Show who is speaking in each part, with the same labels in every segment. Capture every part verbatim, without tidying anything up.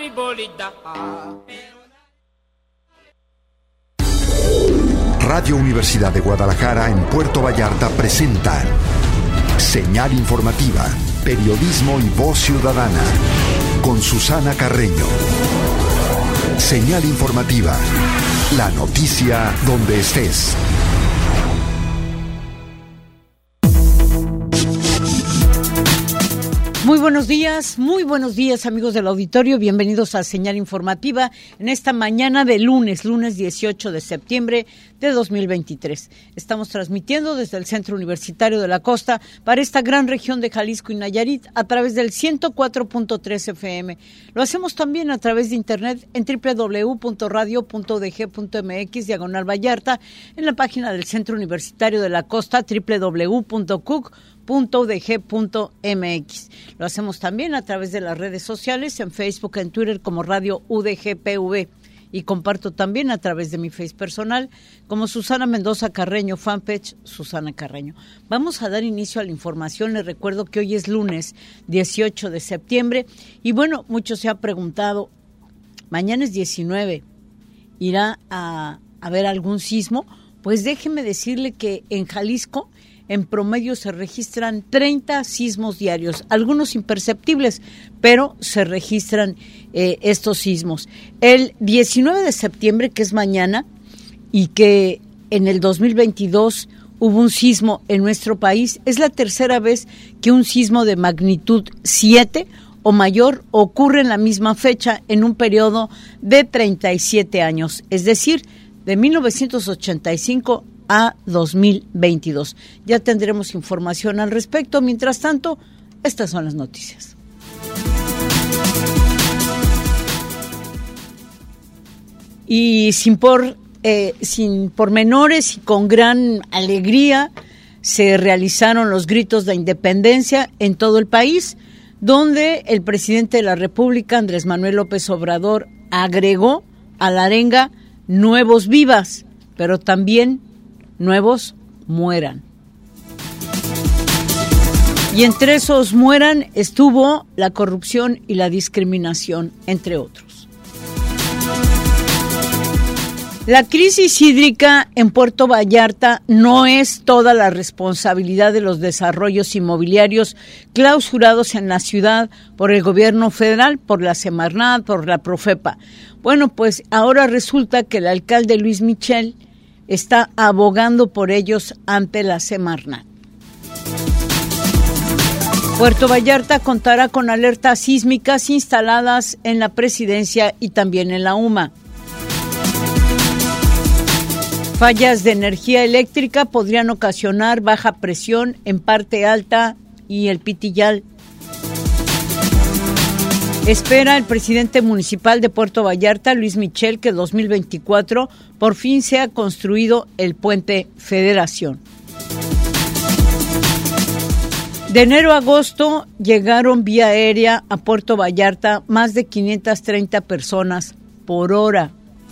Speaker 1: bolita.
Speaker 2: Radio Universidad de Guadalajara en Puerto Vallarta presenta Señal Informativa, periodismo y voz ciudadana, con Susana Carreño. Señal Informativa, la noticia donde estés.
Speaker 3: Muy buenos días, muy buenos días amigos del auditorio, bienvenidos a Señal Informativa en esta mañana de lunes, lunes dieciocho de septiembre de dos mil veintitrés. Estamos transmitiendo desde el Centro Universitario de la Costa para esta gran región de Jalisco y Nayarit a través del ciento cuatro punto tres F M. Lo hacemos también a través de internet en doble u doble u doble u punto radio punto u d g punto m x diagonal Vallarta, en la página del Centro Universitario de la Costa doble u doble u doble u punto c u c punto u d g punto m x. Lo hacemos también a través de las redes sociales, en Facebook, en Twitter como Radio U D G P V, y comparto también a través de mi Face personal como Susana Mendoza Carreño, fanpage Susana Carreño. Vamos a dar inicio a la información. Les recuerdo que hoy es lunes dieciocho de septiembre y bueno, mucho se ha preguntado, mañana es diecinueve, ¿irá a haber algún sismo? Pues déjeme decirle que en Jalisco en promedio se registran treinta sismos diarios, algunos imperceptibles, pero se registran eh, estos sismos. El diecinueve de septiembre, que es mañana, y que en el dos mil veintidós hubo un sismo en nuestro país, es la tercera vez que un sismo de magnitud siete o mayor ocurre en la misma fecha en un periodo de treinta y siete años, es decir, de mil novecientos ochenta y cinco a dos mil veintidós. Ya tendremos información al respecto. Mientras tanto, estas son las noticias. Y sin por eh, sin pormenores y con gran alegría se realizaron los gritos de independencia en todo el país, donde el presidente de la República, Andrés Manuel López Obrador, agregó a la arenga nuevos vivas, pero también nuevos mueran. Y entre esos mueran estuvo la corrupción y la discriminación, entre otros. La crisis hídrica en Puerto Vallarta no es toda la responsabilidad de los desarrollos inmobiliarios clausurados en la ciudad por el gobierno federal, por la Semarnat, por la Profepa. Bueno, pues ahora resulta que el alcalde Luis Michel está abogando por ellos ante la Semarnat. Puerto Vallarta contará con alertas sísmicas instaladas en la presidencia y también en la U M A. Fallas de energía eléctrica podrían ocasionar baja presión en parte alta y el Pitillal. Espera el presidente municipal de Puerto Vallarta, Luis Michel, que en dos mil veinticuatro por fin sea construido el puente Federación. De enero a agosto llegaron vía aérea a Puerto Vallarta más de quinientas treinta personas por hora.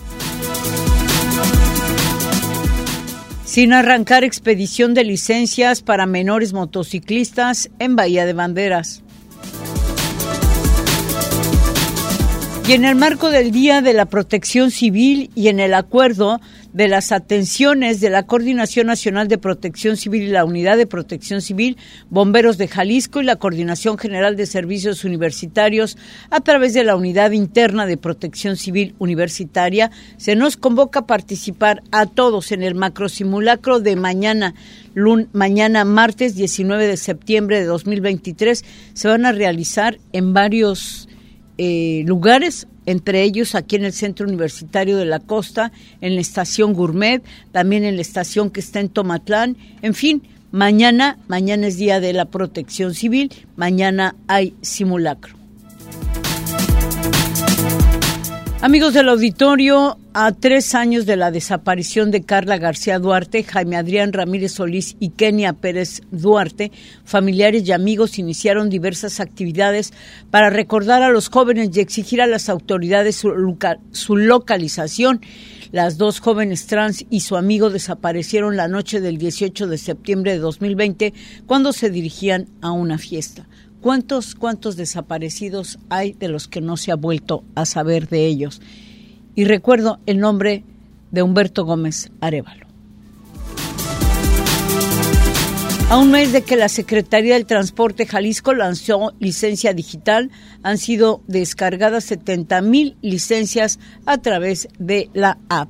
Speaker 3: Sin arrancar expedición de licencias para menores motociclistas en Bahía de Banderas. Y en el marco del Día de la Protección Civil y en el acuerdo de las atenciones de la Coordinación Nacional de Protección Civil y la Unidad de Protección Civil, Bomberos de Jalisco y la Coordinación General de Servicios Universitarios a través de la Unidad Interna de Protección Civil Universitaria, se nos convoca a participar a todos en el macrosimulacro de mañana, lun, mañana martes diecinueve de septiembre de dos mil veintitrés. Se van a realizar en varios Eh, lugares, entre ellos aquí en el Centro Universitario de la Costa, en la estación Gourmet, también en la estación que está en Tomatlán. En fin, mañana, mañana es Día de la Protección Civil, mañana hay simulacro. Amigos del auditorio, a tres años de la desaparición de Carla García Duarte, Jaime Adrián Ramírez Solís y Kenia Pérez Duarte, familiares y amigos iniciaron diversas actividades para recordar a los jóvenes y exigir a las autoridades su, loca, su localización. Las dos jóvenes trans y su amigo desaparecieron la noche del dieciocho de septiembre de dos mil veinte cuando se dirigían a una fiesta. ¿Cuántos, cuántos desaparecidos hay de los que no se ha vuelto a saber de ellos? Y recuerdo el nombre de Humberto Gómez Arévalo. A un mes de que la Secretaría del Transporte Jalisco lanzó licencia digital, han sido descargadas setenta mil licencias a través de la app.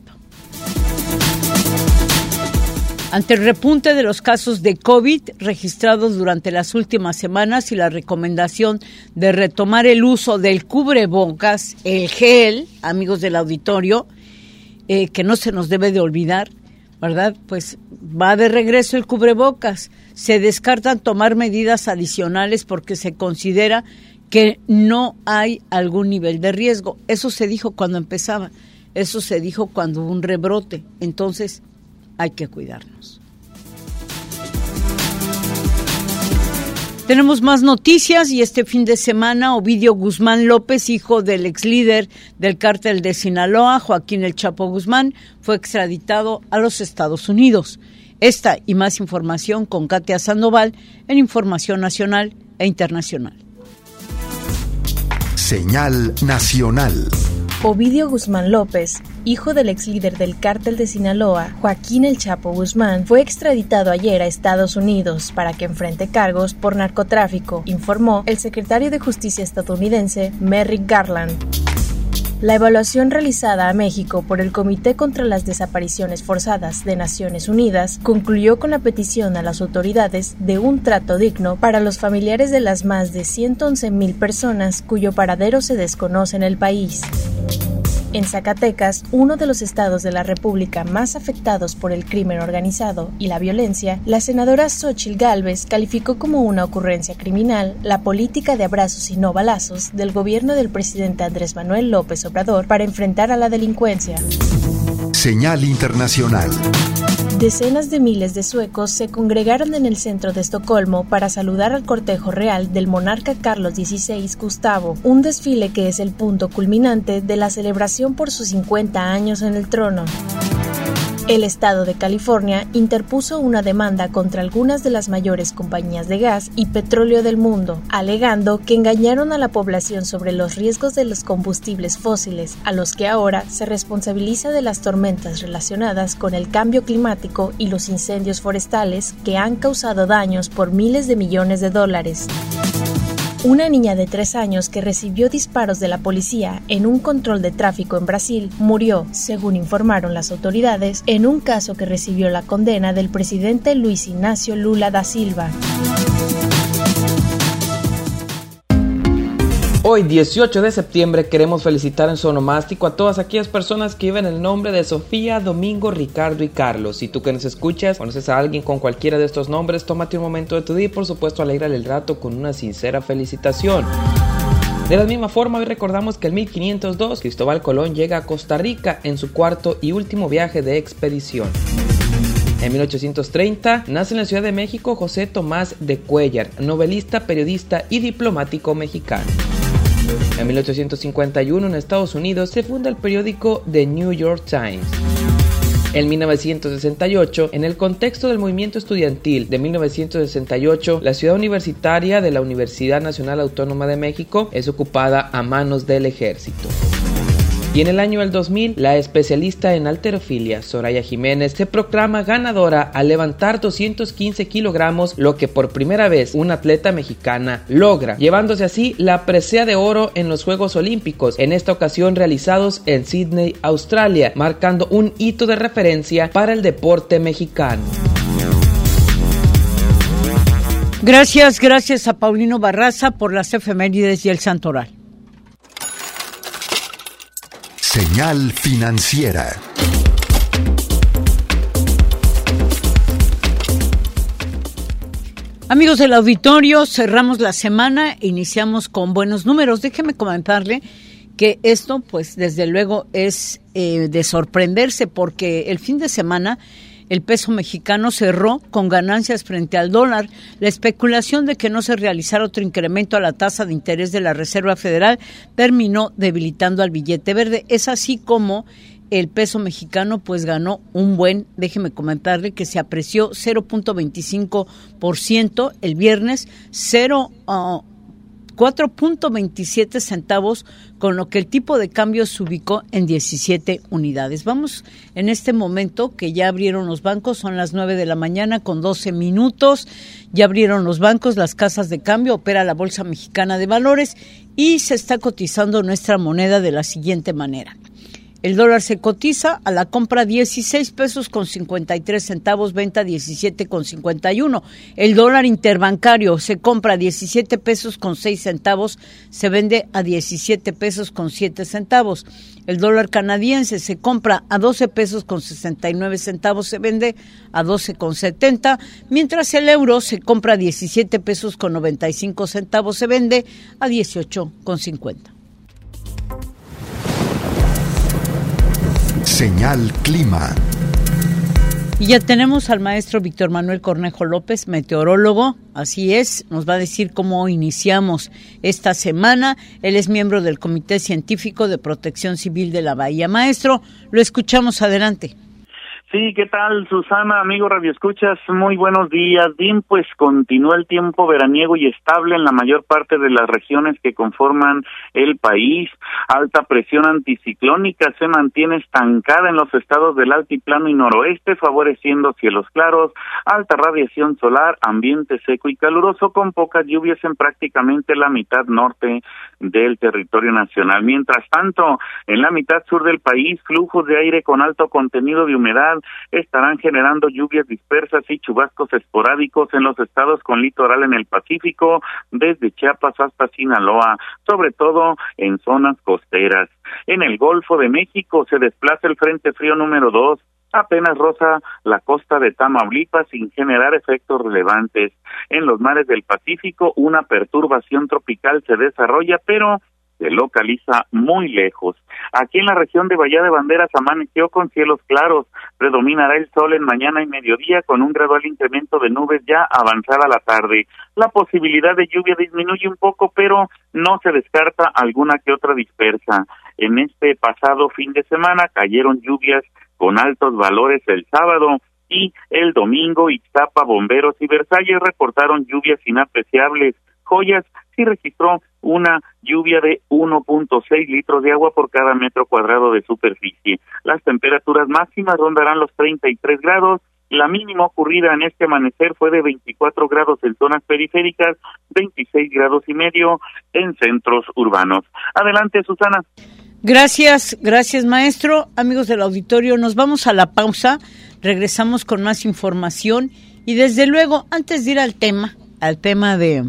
Speaker 3: Ante el repunte de los casos de COVID registrados durante las últimas semanas y la recomendación de retomar el uso del cubrebocas, el gel, amigos del auditorio, eh, que no se nos debe de olvidar, ¿verdad? Pues va de regreso el cubrebocas. Se descartan tomar medidas adicionales porque se considera que no hay algún nivel de riesgo. Eso se dijo cuando empezaba, eso se dijo cuando hubo un rebrote. Entonces, hay que cuidarnos. Tenemos más noticias y este fin de semana Ovidio Guzmán López, hijo del ex líder del cártel de Sinaloa, Joaquín El Chapo Guzmán, fue extraditado a los Estados Unidos. Esta y más información con Katia Sandoval en Información Nacional e Internacional.
Speaker 2: Señal Nacional.
Speaker 1: Ovidio Guzmán López, hijo del ex líder del cártel de Sinaloa, Joaquín El Chapo Guzmán, fue extraditado ayer a Estados Unidos para que enfrente cargos por narcotráfico, informó el secretario de Justicia estadounidense, Merrick Garland. La evaluación realizada a México por el Comité contra las Desapariciones Forzadas de Naciones Unidas concluyó con la petición a las autoridades de un trato digno para los familiares de las más de ciento once mil personas cuyo paradero se desconoce en el país. En Zacatecas, uno de los estados de la República más afectados por el crimen organizado y la violencia, la senadora Xóchitl Gálvez calificó como una ocurrencia criminal la política de abrazos y no balazos del gobierno del presidente Andrés Manuel López Obrador para enfrentar a la delincuencia.
Speaker 2: Señal internacional.
Speaker 1: Decenas de miles de suecos se congregaron en el centro de Estocolmo para saludar al cortejo real del monarca Carlos dieciséis Gustavo, un desfile que es el punto culminante de la celebración por sus cincuenta años en el trono. El estado de California interpuso una demanda contra algunas de las mayores compañías de gas y petróleo del mundo, alegando que engañaron a la población sobre los riesgos de los combustibles fósiles, a los que ahora se responsabiliza de las tormentas relacionadas con el cambio climático y los incendios forestales que han causado daños por miles de millones de dólares. Una niña de tres años que recibió disparos de la policía en un control de tráfico en Brasil murió, según informaron las autoridades, en un caso que recibió la condena del presidente Luis Ignacio Lula da Silva.
Speaker 4: Hoy, dieciocho de septiembre, queremos felicitar en su onomástico a todas aquellas personas que llevan el nombre de Sofía, Domingo, Ricardo y Carlos. Si tú que nos escuchas conoces a alguien con cualquiera de estos nombres, tómate un momento de tu día y por supuesto alégrale el rato con una sincera felicitación. De la misma forma, hoy recordamos que en mil quinientos dos Cristóbal Colón llega a Costa Rica en su cuarto y último viaje de expedición. En mil ochocientos treinta nace en la Ciudad de México José Tomás de Cuéllar, novelista, periodista y diplomático mexicano. En mil ochocientos cincuenta y uno en Estados Unidos se funda el periódico The New York Times. En mil novecientos sesenta y ocho, en el contexto del movimiento estudiantil de mil novecientos sesenta y ocho, la ciudad universitaria de la Universidad Nacional Autónoma de México es ocupada a manos del ejército. Y en el año del dos mil, la especialista en halterofilia, Soraya Jiménez, se proclama ganadora al levantar doscientos quince kilogramos, lo que por primera vez una atleta mexicana logra, llevándose así la presea de oro en los Juegos Olímpicos, en esta ocasión realizados en Sydney, Australia, marcando un hito de referencia para el deporte mexicano.
Speaker 3: Gracias, gracias a Paulino Barraza por las efemérides y el santoral.
Speaker 2: Señal financiera.
Speaker 3: Amigos del auditorio, cerramos la semana e iniciamos con buenos números. Déjeme comentarle que esto, pues, desde luego es eh, de sorprenderse, porque el fin de semana el peso mexicano cerró con ganancias frente al dólar. La especulación de que no se realizara otro incremento a la tasa de interés de la Reserva Federal terminó debilitando al billete verde. Es así como el peso mexicano pues ganó un buen, déjeme comentarle que se apreció cero punto veinticinco por ciento el viernes, cero uh, cuatro punto veintisiete centavos, con lo que el tipo de cambio se ubicó en diecisiete unidades. Vamos en este momento que ya abrieron los bancos, son las nueve de la mañana con doce minutos, ya abrieron los bancos, las casas de cambio, opera la Bolsa Mexicana de Valores y se está cotizando nuestra moneda de la siguiente manera. El dólar se cotiza a la compra dieciséis pesos con cincuenta y tres centavos, venta diecisiete con cincuenta y uno. El dólar interbancario se compra a diecisiete pesos con seis centavos, se vende a diecisiete pesos con siete centavos. El dólar canadiense se compra a doce pesos con sesenta y nueve centavos, se vende a doce con setenta, mientras el euro se compra a diecisiete pesos con noventa y cinco centavos, se vende a dieciocho con cincuenta.
Speaker 2: Señal Clima.
Speaker 3: Y ya tenemos al maestro Víctor Manuel Cornejo López, meteorólogo, así es, nos va a decir cómo iniciamos esta semana. Él es miembro del Comité Científico de Protección Civil de la Bahía. Maestro, lo escuchamos, adelante.
Speaker 5: Sí, ¿qué tal, Susana, amigo Radio Escuchas? Muy buenos días. Bien, pues continúa el tiempo veraniego y estable en la mayor parte de las regiones que conforman el país. Alta presión anticiclónica se mantiene estancada en los estados del altiplano y noroeste, favoreciendo cielos claros, alta radiación solar, ambiente seco y caluroso, con pocas lluvias en prácticamente la mitad norte del territorio nacional. Mientras tanto, en la mitad sur del país, flujos de aire con alto contenido de humedad estarán generando lluvias dispersas y chubascos esporádicos en los estados con litoral en el Pacífico, desde Chiapas hasta Sinaloa, sobre todo en zonas costeras. En el Golfo de México se desplaza el Frente Frío número dos, apenas roza la costa de Tamaulipas sin generar efectos relevantes. En los mares del Pacífico, una perturbación tropical se desarrolla, pero se localiza muy lejos. Aquí en la región de Bahía de Banderas amaneció con cielos claros, predominará el sol en mañana y mediodía con un gradual incremento de nubes ya avanzada la tarde. La posibilidad de lluvia disminuye un poco, pero no se descarta alguna que otra dispersa. En este pasado fin de semana cayeron lluvias con altos valores el sábado y el domingo. Ixtapa, Bomberos y Versalles reportaron lluvias inapreciables. Joyas sí registró una lluvia de uno punto seis litros de agua por cada metro cuadrado de superficie. Las temperaturas máximas rondarán los treinta y tres grados. La mínima ocurrida en este amanecer fue de veinticuatro grados en zonas periféricas, veintiséis grados y medio en centros urbanos. Adelante, Susana.
Speaker 3: Gracias, gracias, maestro. Amigos del auditorio, nos vamos a la pausa. Regresamos con más información y desde luego, antes de ir al tema, al tema de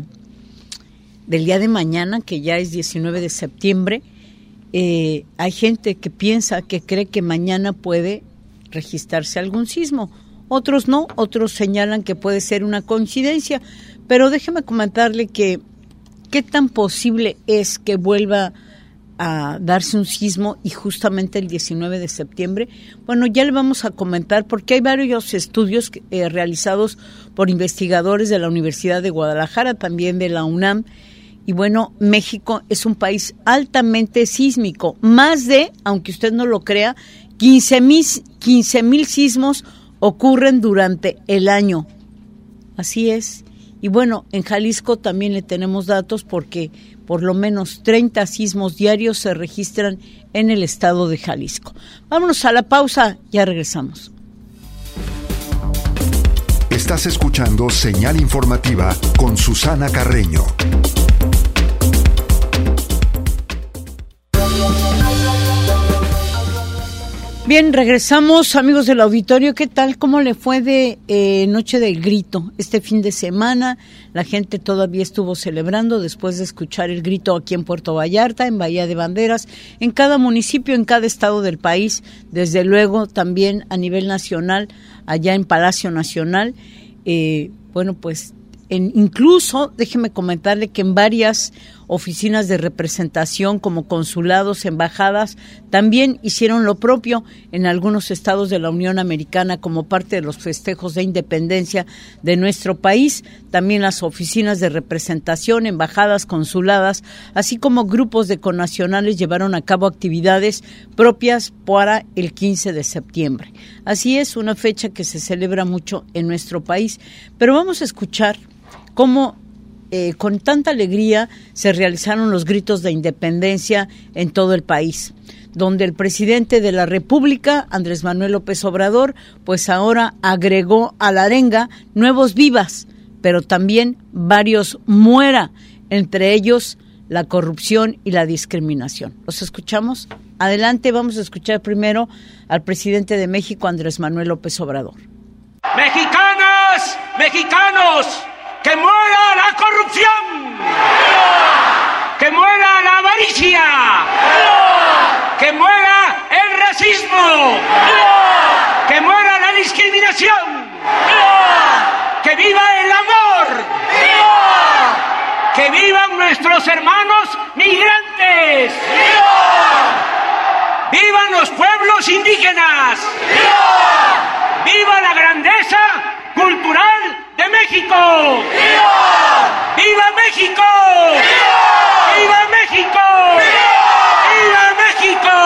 Speaker 3: del día de mañana, que ya es diecinueve de septiembre, eh, hay gente que piensa, que cree que mañana puede registrarse algún sismo. Otros no, otros señalan que puede ser una coincidencia, pero déjeme comentarle que qué tan posible es que vuelva a darse un sismo y justamente el diecinueve de septiembre. Bueno, ya le vamos a comentar porque hay varios estudios eh, realizados por investigadores de la Universidad de Guadalajara, también de la UNAM. Y bueno, México es un país altamente sísmico. Más de, aunque usted no lo crea, quince mil sismos ocurren durante el año. Así es. Y bueno, en Jalisco también le tenemos datos porque por lo menos treinta sismos diarios se registran en el estado de Jalisco. Vámonos a la pausa, ya regresamos.
Speaker 2: Estás escuchando Señal Informativa con Susana Carreño.
Speaker 3: Bien, regresamos, amigos del auditorio. ¿Qué tal? ¿Cómo le fue de eh, Noche del Grito este fin de semana? La gente todavía estuvo celebrando después de escuchar el grito aquí en Puerto Vallarta, en Bahía de Banderas, en cada municipio, en cada estado del país, desde luego también a nivel nacional, allá en Palacio Nacional. Eh, bueno, pues en, incluso, déjeme comentarle que en varias oficinas de representación como consulados, embajadas, también hicieron lo propio en algunos estados de la Unión Americana como parte de los festejos de independencia de nuestro país. También las oficinas de representación, embajadas, consuladas, así como grupos de connacionales llevaron a cabo actividades propias para el quince de septiembre. Así es, una fecha que se celebra mucho en nuestro país. Pero vamos a escuchar cómo eh, con tanta alegría se realizaron los gritos de independencia en todo el país, donde el presidente de la República, Andrés Manuel López Obrador, pues ahora agregó a la arenga nuevos vivas, pero también varios muera, entre ellos la corrupción y la discriminación. ¿Los escuchamos? Adelante, vamos a escuchar primero al presidente de México, Andrés Manuel López Obrador.
Speaker 6: Mexicanas, mexicanos, que muera la corrupción, que muera la avaricia, que muera el racismo, que muera la discriminación, que viva el amor, que vivan nuestros hermanos migrantes, vivan los pueblos indígenas, viva la grandeza cultural de México. ¡Viva! ¡Viva México! ¡Viva! ¡Viva México! ¡Viva! ¡Viva México!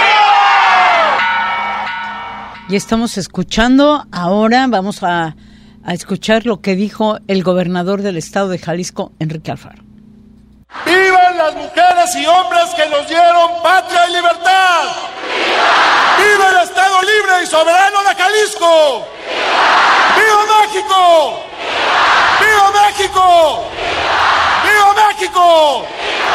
Speaker 3: Y estamos escuchando, ahora vamos a, a escuchar lo que dijo el gobernador del estado de Jalisco, Enrique Alfaro.
Speaker 7: ¡Vivan las mujeres y hombres que nos dieron patria y libertad! ¡Viva! ¡Viva el Estado libre y soberano de Jalisco! ¡Viva México! ¡Viva México! ¡Viva México!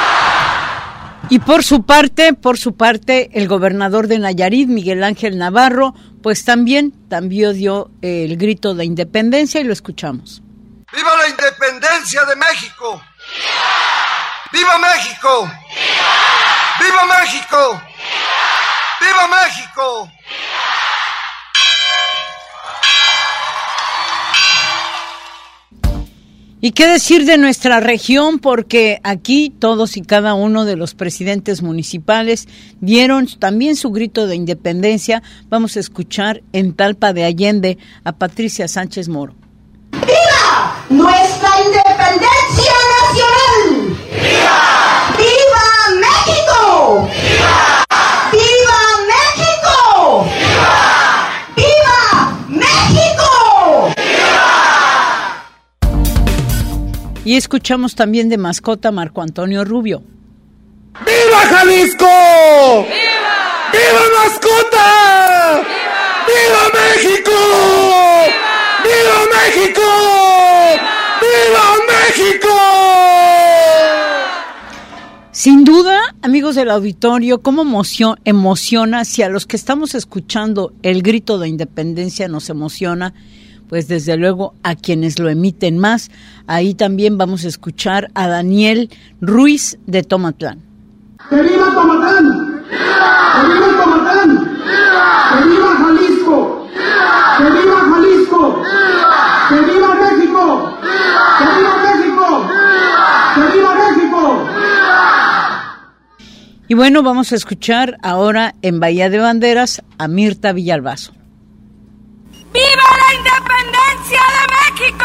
Speaker 3: Y por su parte, por su parte, el gobernador de Nayarit, Miguel Ángel Navarro, pues también, también dio el grito de independencia y lo escuchamos.
Speaker 8: ¡Viva la independencia de México! ¡Viva México! ¡Viva México! ¡Viva México!
Speaker 3: ¿Y qué decir de nuestra región? Porque aquí todos y cada uno de los presidentes municipales dieron también su grito de independencia. Vamos a escuchar en Talpa de Allende a Patricia Sánchez Moro.
Speaker 9: ¡Viva nuestra independencia nacional! ¡Viva! ¡Viva México! ¡Viva! ¡Viva México! ¡Viva! ¡Viva México!
Speaker 3: Y escuchamos también de mascota Marco Antonio Rubio.
Speaker 7: ¡Viva Jalisco! ¡Viva! ¡Viva mascota! ¡Viva, ¡Viva México! ¡Viva, ¡Viva México! ¡Viva México!
Speaker 3: Sin duda, amigos del auditorio, cómo emoción, emociona, si a los que estamos escuchando el grito de independencia nos emociona, pues desde luego a quienes lo emiten más. Ahí también vamos a escuchar a Daniel Ruiz de Tomatlán.
Speaker 10: ¡Que viva Tomatlán! ¡Que viva Tomatlán! ¡Que viva Jalisco! ¡Que viva Jalisco! ¡Que viva México! ¡Que viva México! ¡Que viva México!
Speaker 3: Y bueno, vamos a escuchar ahora en Bahía de Banderas a Mirta Villalbazo.
Speaker 11: ¡Viva la independencia de México!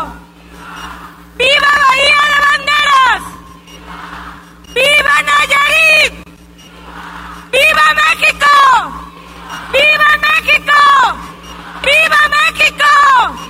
Speaker 11: ¡Viva Bahía de Banderas! ¡Viva Nayarit! ¡Viva México! ¡Viva México! ¡Viva México!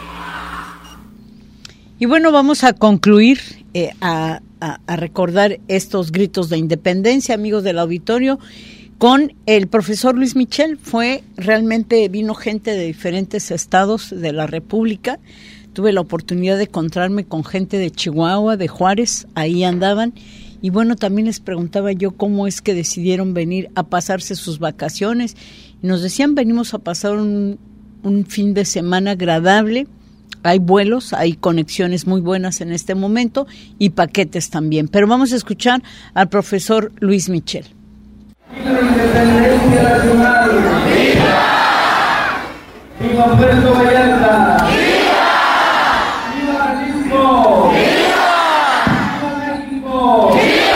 Speaker 3: Y bueno, vamos a concluir, eh, a, a, a recordar estos gritos de independencia, amigos del auditorio, con el profesor Luis Michel. Fue realmente, vino gente de diferentes estados de la República. Tuve la oportunidad de encontrarme con gente de Chihuahua, de Juárez, ahí andaban. Y bueno, también les preguntaba yo cómo es que decidieron venir a pasarse sus vacaciones. Y nos decían, venimos a pasar un, un fin de semana agradable. Hay vuelos, hay conexiones muy buenas en este momento y paquetes también. Pero vamos a escuchar al profesor Luis Michel.
Speaker 12: ¡Viva la independencia nacional! ¡Viva! ¡Viva Puerto Vallarta! ¡Viva! ¡Viva Jalisco! ¡Viva! ¡Viva México! ¡Viva!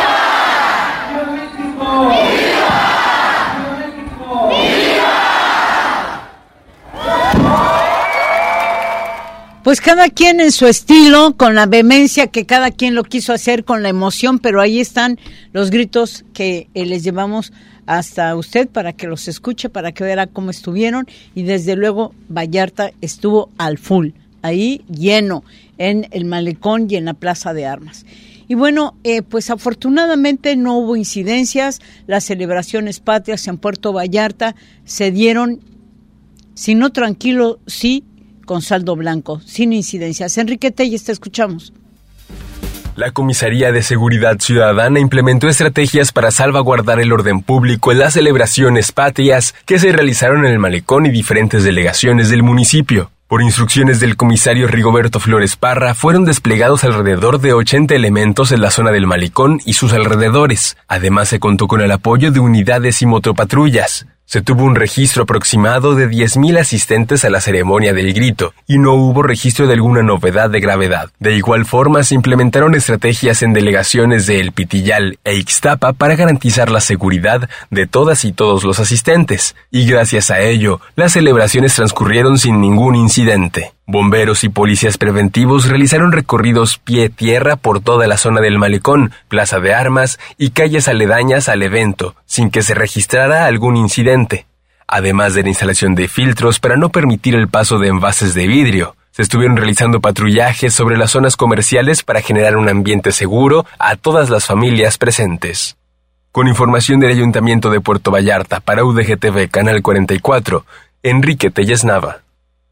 Speaker 3: Pues cada quien en su estilo, con la vehemencia que cada quien lo quiso hacer, con la emoción, pero ahí están los gritos que eh, les llevamos hasta usted para que los escuche, para que vea cómo estuvieron, y desde luego Vallarta estuvo al full, ahí lleno, en el malecón y en la Plaza de Armas. Y bueno, eh, pues afortunadamente no hubo incidencias, las celebraciones patrias en Puerto Vallarta se dieron, si no tranquilo, sí, con saldo blanco, sin incidencias. Enrique Telles, te escuchamos.
Speaker 13: La Comisaría de Seguridad Ciudadana implementó estrategias para salvaguardar el orden público en las celebraciones patrias que se realizaron en el malecón y diferentes delegaciones del municipio. Por instrucciones del comisario Rigoberto Flores Parra, fueron desplegados alrededor de ochenta elementos en la zona del malecón y sus alrededores. Además, se contó con el apoyo de unidades y motopatrullas. Se tuvo un registro aproximado de diez mil asistentes a la ceremonia del grito, y no hubo registro de alguna novedad de gravedad. De igual forma, se implementaron estrategias en delegaciones de El Pitillal e Ixtapa para garantizar la seguridad de todas y todos los asistentes, y gracias a ello, las celebraciones transcurrieron sin ningún incidente. Bomberos y policías preventivos realizaron recorridos pie-tierra por toda la zona del malecón, Plaza de Armas y calles aledañas al evento, sin que se registrara algún incidente. Además de la instalación de filtros para no permitir el paso de envases de vidrio, se estuvieron realizando patrullajes sobre las zonas comerciales para generar un ambiente seguro a todas las familias presentes. Con información del Ayuntamiento de Puerto Vallarta para U D G T V Canal cuarenta y cuatro, Enrique Telles Nava.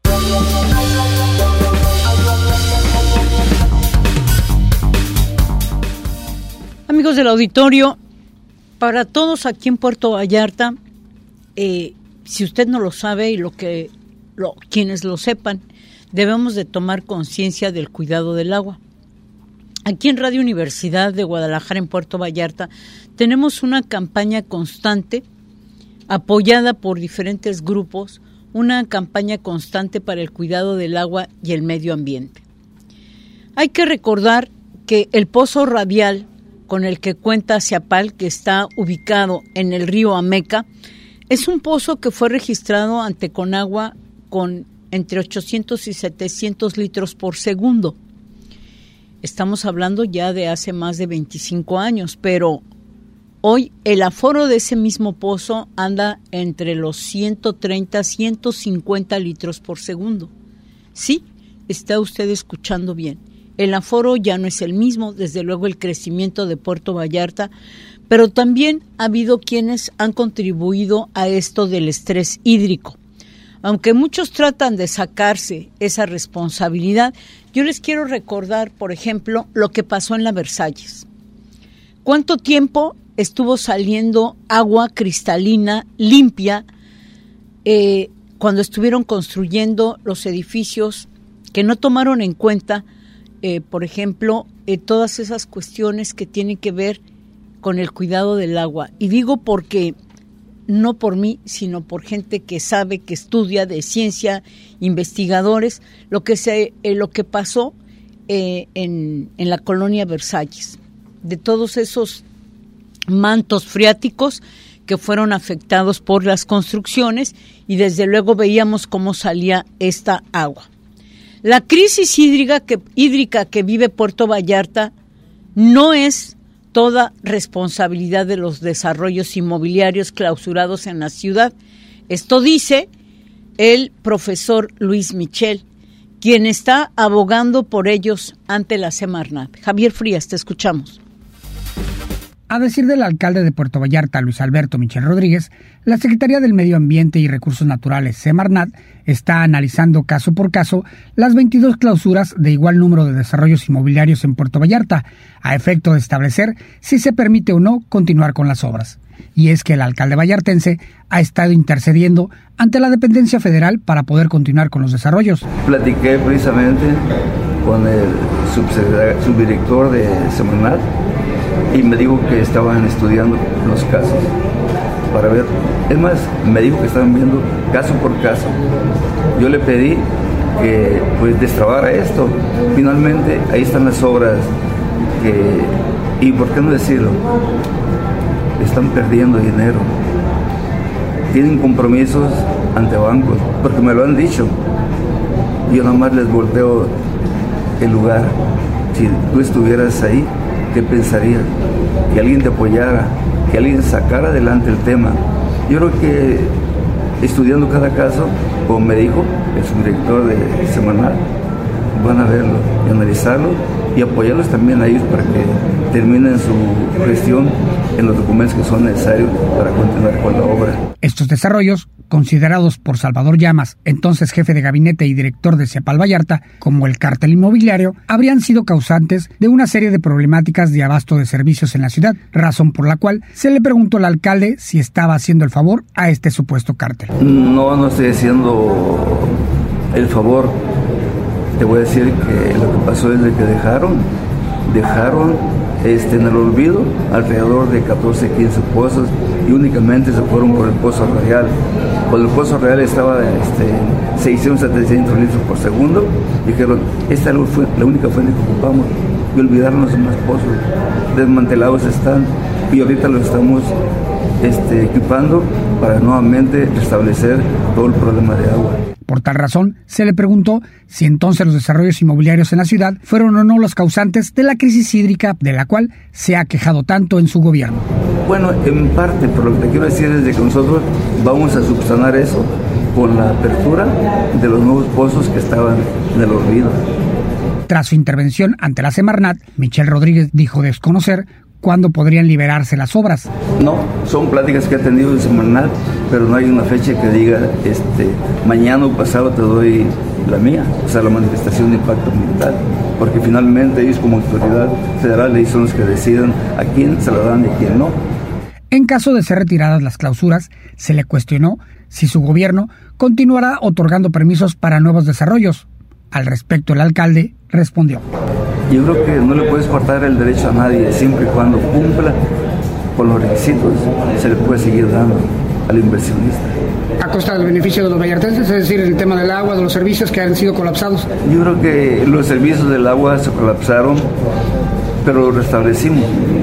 Speaker 3: Amigos del auditorio, para todos aquí en Puerto Vallarta, eh, si usted no lo sabe y lo que lo, quienes lo sepan, debemos de tomar conciencia del cuidado del agua. Aquí en Radio Universidad de Guadalajara, en Puerto Vallarta, tenemos una campaña constante, apoyada por diferentes grupos, una campaña constante para el cuidado del agua y el medio ambiente. Hay que recordar que el pozo radial con el que cuenta Ciapal, que está ubicado en el río Ameca, es un pozo que fue registrado ante Conagua con entre ochocientos y setecientos litros por segundo. Estamos hablando ya de hace más de veinticinco años, pero hoy el aforo de ese mismo pozo anda entre los ciento treinta, ciento cincuenta litros por segundo. Sí, está usted escuchando bien. El aforo ya no es el mismo, desde luego el crecimiento de Puerto Vallarta, pero también ha habido quienes han contribuido a esto del estrés hídrico. Aunque muchos tratan de sacarse esa responsabilidad, yo les quiero recordar, por ejemplo, lo que pasó en la Versalles. ¿Cuánto tiempo estuvo saliendo agua cristalina, limpia, eh, cuando estuvieron construyendo los edificios que no tomaron en cuenta Eh, por ejemplo, eh, todas esas cuestiones que tienen que ver con el cuidado del agua? Y digo porque, no por mí, sino por gente que sabe, que estudia de ciencia, investigadores, lo que, se, eh, lo que pasó eh, en, en la colonia Versalles, de todos esos mantos freáticos que fueron afectados por las construcciones, y desde luego veíamos cómo salía esta agua. La crisis hídrica que, hídrica que vive Puerto Vallarta no es toda responsabilidad de los desarrollos inmobiliarios clausurados en la ciudad. Esto dice el profesor Luis Michel, quien está abogando por ellos ante la Semarnat. Javier Frías, te escuchamos.
Speaker 14: A decir del alcalde de Puerto Vallarta, Luis Alberto Michel Rodríguez, la Secretaría del Medio Ambiente y Recursos Naturales, Semarnat, está analizando caso por caso las veintidós clausuras de igual número de desarrollos inmobiliarios en Puerto Vallarta, a efecto de establecer si se permite o no continuar con las obras. Y es que el alcalde vallartense ha estado intercediendo ante la dependencia federal para poder continuar con los desarrollos.
Speaker 15: Platiqué precisamente con el subdirector de Semarnat y me dijo que estaban estudiando los casos para ver, es más, me dijo que estaban viendo caso por caso. Yo le pedí que pues destrabara esto. Finalmente ahí están las obras que, y por qué no decirlo, están perdiendo dinero, tienen compromisos ante bancos, porque me lo han dicho, Yo nomás les volteo el lugar. Si tú estuvieras ahí, ¿qué pensarías? Que alguien te apoyara, que alguien sacara adelante el tema. Yo creo que estudiando cada caso, como me dijo el subdirector de Semarnat, van a verlo y analizarlo y apoyarlos también a ellos para que terminen su gestión en los documentos que son necesarios para continuar con la obra.
Speaker 14: Estos desarrollos, considerados por Salvador Llamas, entonces jefe de gabinete y director de Cepal Vallarta, como el cártel inmobiliario, habrían sido causantes de una serie de problemáticas de abasto de servicios en la ciudad, razón por la cual se le preguntó al alcalde si estaba haciendo el favor a este supuesto cártel.
Speaker 15: No, no estoy haciendo el favor. Te voy a decir que lo que pasó es de que dejaron, dejaron este, en el olvido alrededor de catorce, quince pozos y únicamente se fueron por el Pozo Real. Cuando el Pozo Real estaba este, seiscientos, setecientos litros por segundo, dijeron, esta fue la única fuente que ocupamos y olvidaron los demás pozos. Desmantelados están y ahorita los estamos este, equipando para nuevamente restablecer todo el problema de agua.
Speaker 14: Por tal razón, se le preguntó si entonces los desarrollos inmobiliarios en la ciudad fueron o no los causantes de la crisis hídrica de la cual se ha quejado tanto en su gobierno.
Speaker 15: Bueno, en parte, pero lo que te quiero decir es de que nosotros vamos a subsanar eso con la apertura de los nuevos pozos que estaban en el olvido.
Speaker 14: Tras su intervención ante la Semarnat, Michel Rodríguez dijo desconocer cuándo podrían liberarse las obras.
Speaker 15: No, son pláticas que he tenido en Semarnat, pero no hay una fecha que diga este, mañana o pasado te doy la mía, o sea, la manifestación de impacto ambiental, porque finalmente ellos como autoridad federal ellos son los que deciden a quién se la dan y a quién no.
Speaker 14: En caso de ser retiradas las clausuras, se le cuestionó si su gobierno continuará otorgando permisos para nuevos desarrollos. Al respecto, el alcalde respondió.
Speaker 15: Yo creo que no le puedes cortar el derecho a nadie, siempre y cuando cumpla con los requisitos, se le puede seguir dando al inversionista.
Speaker 10: A costa del beneficio de los vallartenses, es decir, el tema del agua, de los servicios que han sido colapsados.
Speaker 15: Yo creo que los servicios del agua se colapsaron, pero los restablecimos.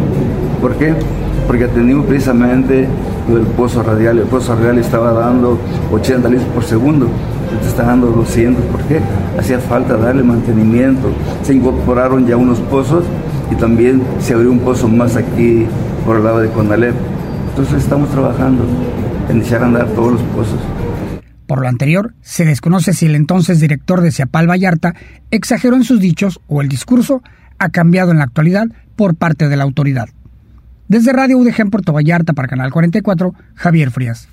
Speaker 15: ¿Por qué? Porque atendimos precisamente lo del pozo radial. El pozo radial estaba dando ochenta litros por segundo. Te está dando doscientos, ¿por qué? Hacía falta darle mantenimiento. Se incorporaron ya unos pozos y también se abrió un pozo más aquí por el lado de Conalep. Entonces estamos trabajando en echar a andar todos los pozos.
Speaker 14: Por lo anterior, se desconoce si el entonces director de Cepal Vallarta exageró en sus dichos o el discurso ha cambiado en la actualidad por parte de la autoridad. Desde Radio U D G en Puerto Vallarta para Canal cuarenta y cuatro, Javier Frías.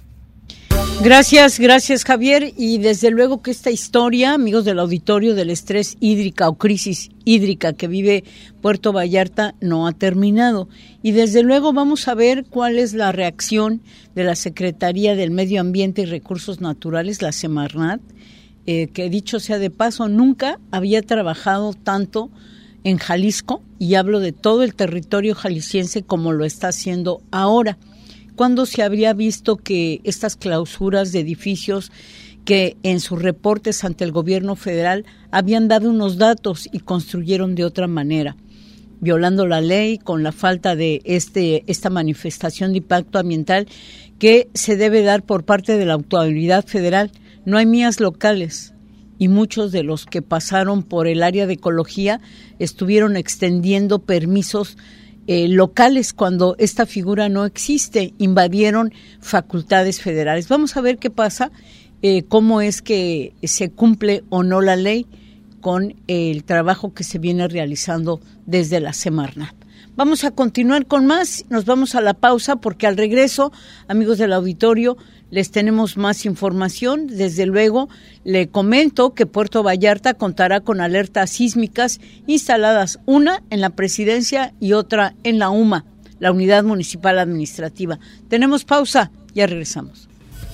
Speaker 3: Gracias, gracias Javier. Y desde luego que esta historia, amigos del auditorio, del estrés hídrica o crisis hídrica que vive Puerto Vallarta no ha terminado. Y desde luego vamos a ver cuál es la reacción de la Secretaría del Medio Ambiente y Recursos Naturales, la Semarnat, eh, que dicho sea de paso, nunca había trabajado tanto en Jalisco, y hablo de todo el territorio jalisciense como lo está haciendo ahora. ¿Cuándo se habría visto que estas clausuras de edificios que en sus reportes ante el gobierno federal habían dado unos datos y construyeron de otra manera, violando la ley, con la falta de este esta manifestación de impacto ambiental que se debe dar por parte de la autoridad federal? No hay mías locales y muchos de los que pasaron por el área de ecología estuvieron extendiendo permisos Eh, locales cuando esta figura no existe, invadieron facultades federales. Vamos a ver qué pasa, eh, cómo es que se cumple o no la ley con el trabajo que se viene realizando desde la Semarnat. Vamos a continuar con más, nos vamos a la pausa porque al regreso, amigos del auditorio, les tenemos más información. Desde luego, le comento que Puerto Vallarta contará con alertas sísmicas instaladas, una en la Presidencia y otra en la U M A, la Unidad Municipal Administrativa. Tenemos pausa, ya regresamos.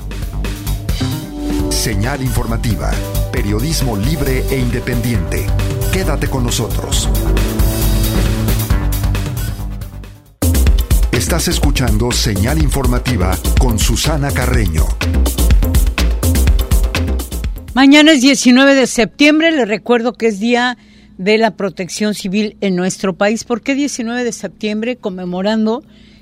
Speaker 2: Señal informativa, periodismo libre e independiente. Quédate con nosotros. Estás escuchando Señal Informativa con Susana Carreño.
Speaker 3: Mañana es diecinueve de septiembre, les recuerdo que es Día de la Protección Civil en nuestro país. ¿Por qué diecinueve de septiembre? Conmemorando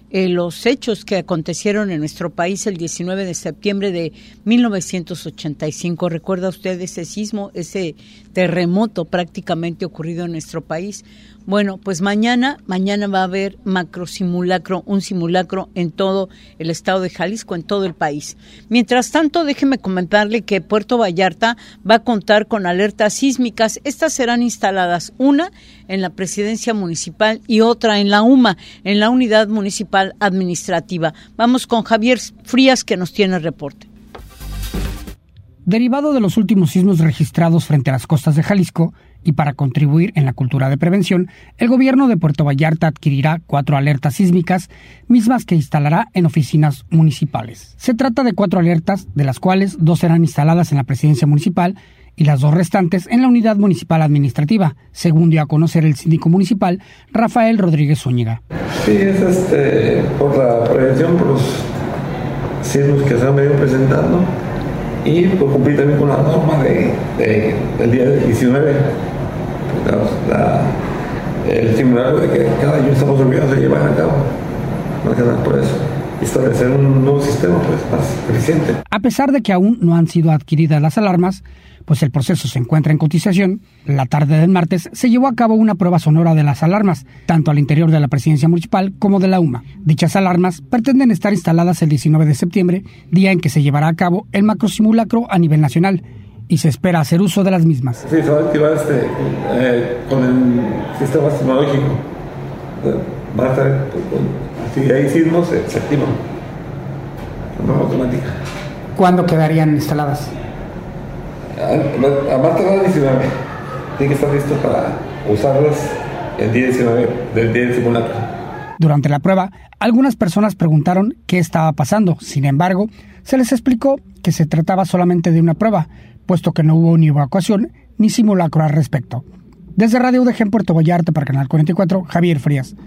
Speaker 3: eh, los hechos que acontecieron en nuestro país el diecinueve de septiembre de mil novecientos ochenta y cinco. ¿Recuerda usted ese sismo, ese terremoto prácticamente ocurrido en nuestro país? Bueno, pues mañana, mañana va a haber macro simulacro, un simulacro en todo el estado de Jalisco, en todo el país. Mientras tanto, déjeme comentarle que Puerto Vallarta va a contar con alertas sísmicas. Estas serán instaladas, una en la presidencia municipal y otra en la U M A, en la unidad municipal administrativa. Vamos con Javier Frías, que nos tiene el reporte.
Speaker 14: Derivado de los últimos sismos registrados frente a las costas de Jalisco y para contribuir en la cultura de prevención, el gobierno de Puerto Vallarta adquirirá cuatro alertas sísmicas, mismas que instalará en oficinas municipales. Se trata de cuatro alertas, de las cuales dos serán instaladas en la presidencia municipal y las dos restantes en la unidad municipal administrativa, según dio a conocer el síndico municipal Rafael Rodríguez Zúñiga.
Speaker 16: Sí, es este, por la prevención, por los sismos que se han venido presentando, y por cumplir también con la norma de, de, del día diecinueve, la, la, el simulacro de que cada año estamos obligados a llevar a cabo, más que nada por eso, y establecer un nuevo sistema pues más eficiente.
Speaker 14: A pesar de que aún no han sido adquiridas las alarmas, pues el proceso se encuentra en cotización, la tarde del martes se llevó a cabo una prueba sonora de las alarmas, tanto al interior de la presidencia municipal como de la U M A. Dichas alarmas pretenden estar instaladas el diecinueve de septiembre, día en que se llevará a cabo el macro simulacro a nivel nacional, y se espera hacer uso de las mismas.
Speaker 16: Sí, se va a activar este, eh, con el sistema sismológico. Va a estar, si hay sismos, se, se activan de forma automática.
Speaker 14: ¿Cuándo quedarían instaladas?
Speaker 16: A más tardar el diecinueve. Tiene que estar listo para usarlas el día diecinueve del día del simulacro.
Speaker 14: Durante la prueba, algunas personas preguntaron qué estaba pasando. Sin embargo, se les explicó que se trataba solamente de una prueba, puesto que no hubo ni evacuación ni simulacro al respecto. Desde Radio U D G en Puerto Vallarta para Canal cuarenta y cuatro, Javier Frías.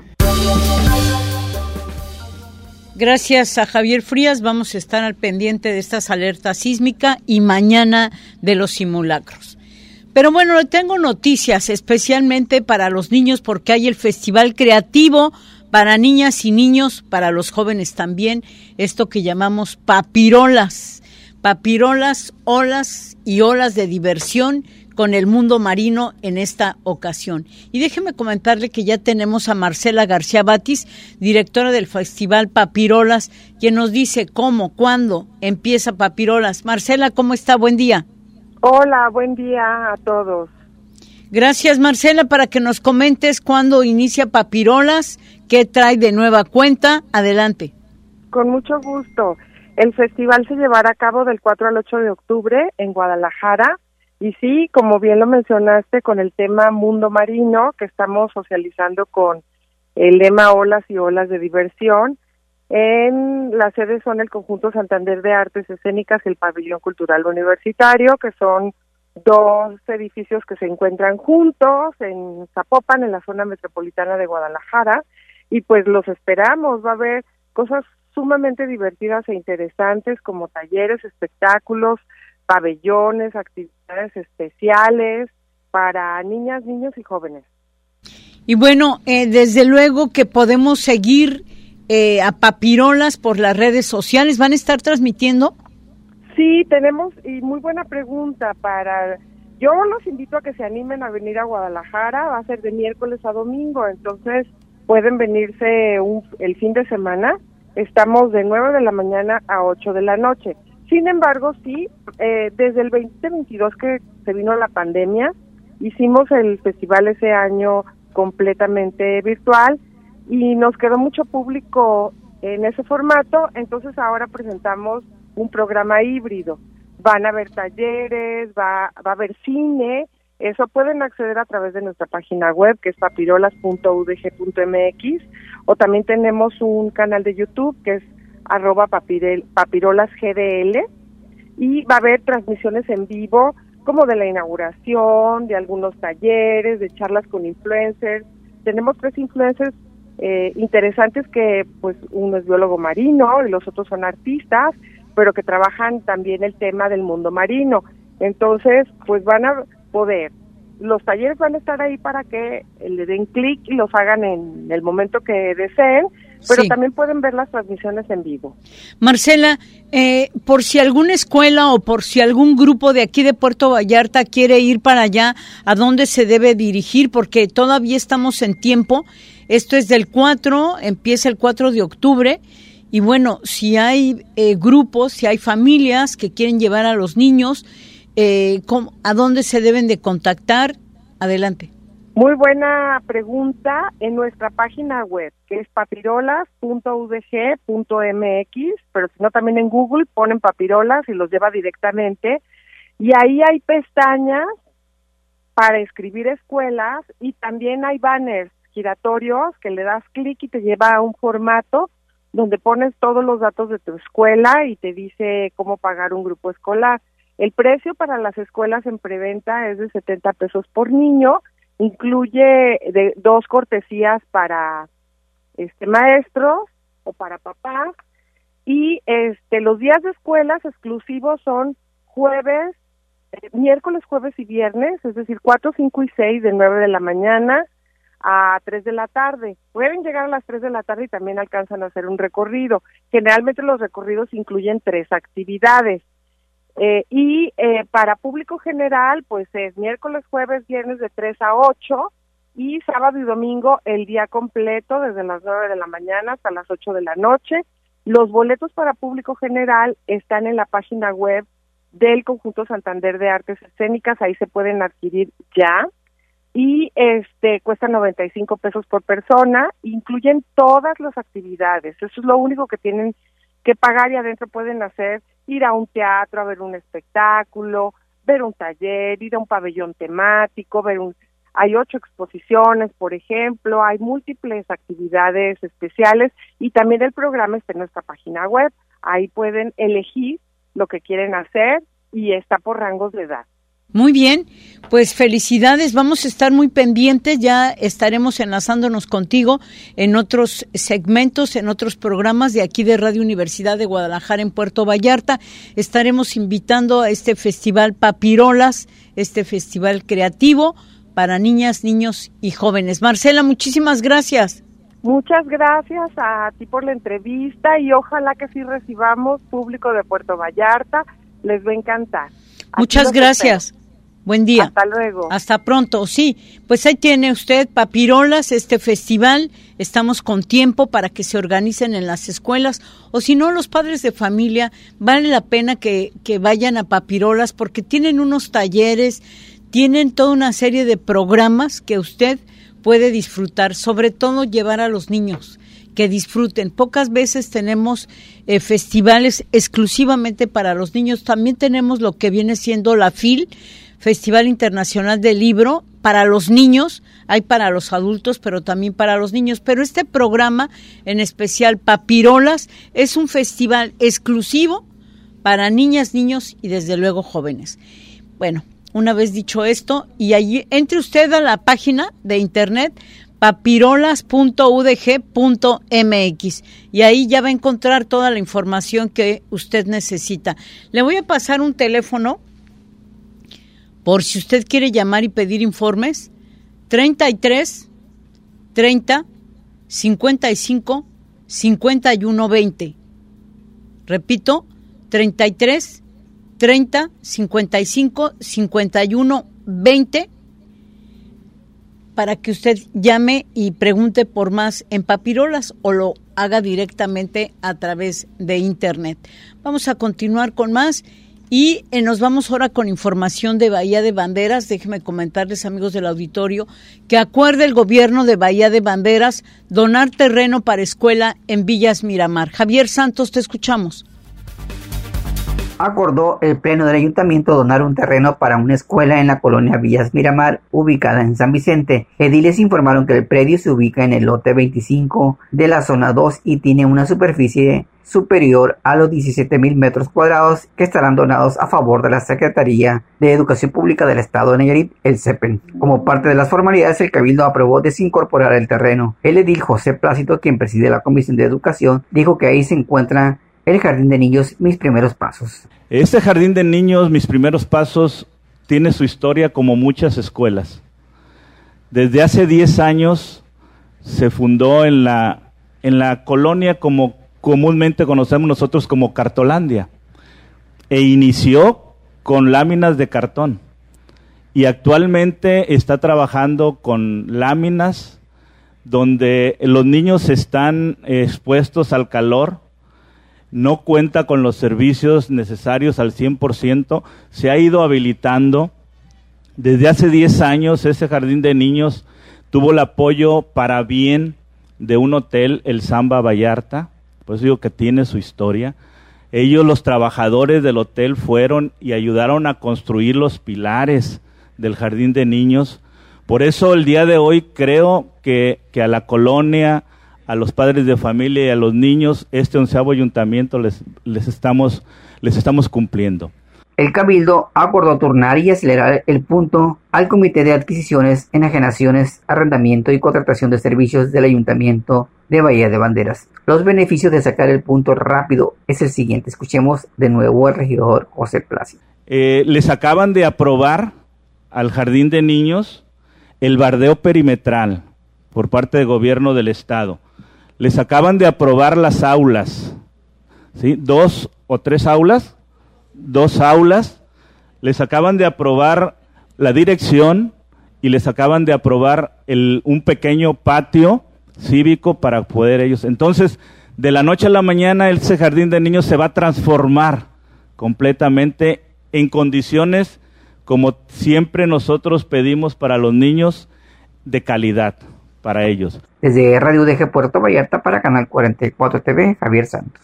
Speaker 3: Gracias a Javier Frías, vamos a estar al pendiente de estas alertas sísmicas y mañana de los simulacros. Pero bueno, le tengo noticias especialmente para los niños porque hay el Festival Creativo para niñas y niños, para los jóvenes también, esto que llamamos papirolas. Papirolas, olas y olas de diversión con el mundo marino en esta ocasión. Y déjeme comentarle que ya tenemos a Marcela García Batis, directora del Festival Papirolas, quien nos dice cómo, cuándo empieza Papirolas. Marcela, ¿cómo está? Buen día.
Speaker 17: Hola, buen día a todos.
Speaker 3: Gracias, Marcela, para que nos comentes cuándo inicia Papirolas, qué trae de nueva cuenta. Adelante.
Speaker 17: Con mucho gusto. El festival se llevará a cabo del cuatro al ocho de octubre en Guadalajara. Y sí, como bien lo mencionaste, con el tema Mundo Marino, que estamos socializando con el lema Olas y Olas de Diversión. En las sedes son el Conjunto Santander de Artes Escénicas y el Pabellón Cultural Universitario, que son dos edificios que se encuentran juntos en Zapopan, en la zona metropolitana de Guadalajara. Y pues los esperamos, va a haber cosas sumamente divertidas e interesantes como talleres, espectáculos, pabellones, actividades especiales para niñas, niños y jóvenes.
Speaker 3: Y bueno, eh, desde luego que podemos seguir eh, a Papirolas por las redes sociales. ¿Van a estar transmitiendo?
Speaker 17: Sí, tenemos, y muy buena pregunta para... Yo los invito a que se animen a venir a Guadalajara, va a ser de miércoles a domingo, entonces pueden venirse un, el fin de semana. Estamos de nueve de la mañana a ocho de la noche. Sin embargo, sí, eh, desde el veinte veintidós que se vino la pandemia, hicimos el festival ese año completamente virtual y nos quedó mucho público en ese formato, entonces ahora presentamos un programa híbrido. Van a haber talleres, va, va a haber cine, eso pueden acceder a través de nuestra página web que es papirolas punto u d g punto m x, o también tenemos un canal de YouTube que es arroba papirel, papirolas G D L, y va a haber transmisiones en vivo como de la inauguración, de algunos talleres, de charlas con influencers. Tenemos tres influencers eh, interesantes que pues uno es biólogo marino y los otros son artistas, pero que trabajan también el tema del mundo marino. Entonces, pues van a poder, los talleres van a estar ahí para que le den clic y los hagan en el momento que deseen. pero
Speaker 3: Sí.
Speaker 17: también pueden ver las transmisiones en vivo.
Speaker 3: Marcela, eh, por si alguna escuela o por si algún grupo de aquí de Puerto Vallarta quiere ir para allá, ¿a dónde se debe dirigir? Porque todavía estamos en tiempo. Esto es del cuatro, empieza el cuatro de octubre. Y bueno, si hay eh, grupos, si hay familias que quieren llevar a los niños, eh, ¿cómo, ¿a dónde se deben de contactar? Adelante.
Speaker 17: Muy buena pregunta. En nuestra página web, que es papirolas punto u d g punto m x, pero si no también en Google ponen papirolas y los lleva directamente. Y ahí hay pestañas para escribir escuelas y también hay banners giratorios que le das clic y te lleva a un formato donde pones todos los datos de tu escuela y te dice cómo pagar un grupo escolar. El precio para las escuelas en preventa es de setenta pesos por niño. Incluye de dos cortesías para este maestros o para papás, y este los días de escuelas exclusivos son jueves, eh, miércoles, jueves y viernes, es decir, cuatro, cinco y seis, de nueve de la mañana a tres de la tarde. Pueden llegar a las tres de la tarde y también alcanzan a hacer un recorrido. Generalmente los recorridos incluyen tres actividades. Eh, y eh, para público general, pues es miércoles, jueves, viernes de tres a ocho, y sábado y domingo el día completo desde las nueve de la mañana hasta las ocho de la noche. Los boletos para público general están en la página web del Conjunto Santander de Artes Escénicas, ahí se pueden adquirir ya, y este cuestan noventa y cinco pesos por persona, incluyen todas las actividades, eso es lo único que tienen que pagar, y adentro pueden hacer ir a un teatro, a ver un espectáculo, ver un taller, ir a un pabellón temático, ver un... Hay ocho exposiciones, por ejemplo, hay múltiples actividades especiales, y también el programa está en nuestra página web. Ahí pueden elegir lo que quieren hacer y está por rangos de edad.
Speaker 3: Muy bien, pues felicidades, vamos a estar muy pendientes, ya estaremos enlazándonos contigo en otros segmentos, en otros programas de aquí de Radio Universidad de Guadalajara en Puerto Vallarta. Estaremos invitando a este festival Papirolas, este festival creativo para niñas, niños y jóvenes. Marcela, muchísimas gracias.
Speaker 17: Muchas gracias a ti por la entrevista y ojalá que sí recibamos público de Puerto Vallarta, les va a encantar. Aquí
Speaker 3: Muchas gracias. Espero. Buen día.
Speaker 17: Hasta luego.
Speaker 3: Hasta pronto. Sí, pues ahí tiene usted Papirolas, este festival. Estamos con tiempo para que se organicen en las escuelas, o si no, los padres de familia, vale la pena que, que vayan a Papirolas porque tienen unos talleres, tienen toda una serie de programas que usted puede disfrutar, sobre todo llevar a los niños que disfruten. Pocas veces tenemos eh, festivales exclusivamente para los niños. También tenemos lo que viene siendo la F I L, Festival Internacional del Libro, para los niños, hay para los adultos, pero también para los niños. Pero este programa, en especial Papirolas, es un festival exclusivo para niñas, niños y desde luego jóvenes. Bueno, una vez dicho esto, y allí entre usted a la página de internet papirolas punto u d g punto m x y ahí ya va a encontrar toda la información que usted necesita. Le voy a pasar un teléfono por si usted quiere llamar y pedir informes, treinta y tres, treinta, cincuenta y cinco, cincuenta y uno, veinte. Repito, treinta y tres, treinta, cincuenta y cinco, cincuenta y uno, veinte, para que usted llame y pregunte por más en Papirolas o lo haga directamente a través de internet. Vamos a continuar con más y eh, nos vamos ahora con información de Bahía de Banderas. Déjenme comentarles, amigos del auditorio, que acuerda el gobierno de Bahía de Banderas donar terreno para escuela en Villas Miramar. Javier Santos, te escuchamos.
Speaker 18: Acordó el Pleno del Ayuntamiento donar un terreno para una escuela en la colonia Villas Miramar, ubicada en San Vicente. Ediles informaron que el predio se ubica en el lote veinticinco de la zona dos y tiene una superficie superior a los diecisiete mil metros cuadrados que estarán donados a favor de la Secretaría de Educación Pública del Estado de Nayarit, el C E P E N. Como parte de las formalidades, el Cabildo aprobó desincorporar el terreno. El edil José Plácido, quien preside la Comisión de Educación, dijo que ahí se encuentra el Jardín de Niños Mis Primeros Pasos.
Speaker 19: Este Jardín de Niños Mis Primeros Pasos tiene su historia como muchas escuelas. Desde hace diez años se fundó en la en la colonia como comúnmente conocemos nosotros como Cartolandia, e inició con láminas de cartón y actualmente está trabajando con láminas donde los niños están expuestos al calor, no cuenta con los servicios necesarios al cien por ciento, se ha ido habilitando. Desde hace diez años ese jardín de niños tuvo el apoyo para bien de un hotel, el Samba Vallarta, por eso digo que tiene su historia. Ellos, los trabajadores del hotel, fueron y ayudaron a construir los pilares del jardín de niños. Por eso el día de hoy creo que, que a la colonia, a los padres de familia y a los niños, este onceavo ayuntamiento les, les, estamos, les estamos cumpliendo.
Speaker 18: El Cabildo acordó turnar y acelerar el punto al Comité de Adquisiciones, Enajenaciones, Arrendamiento y Contratación de Servicios del Ayuntamiento de Bahía de Banderas. Los beneficios de sacar el punto rápido es el siguiente. Escuchemos de nuevo al regidor José Plácido.
Speaker 19: Eh, les acaban de aprobar al Jardín de Niños el bardeo perimetral por parte del gobierno del estado. Les acaban de aprobar las aulas, ¿sí? Dos o tres aulas, dos aulas, les acaban de aprobar la dirección y les acaban de aprobar el, un pequeño patio cívico para poder ellos. Entonces, de la noche a la mañana, ese jardín de niños se va a transformar completamente en condiciones como siempre nosotros pedimos para los niños, de calidad para ellos.
Speaker 18: Desde Radio U D G Puerto Vallarta para Canal cuarenta y cuatro T V, Javier Santos.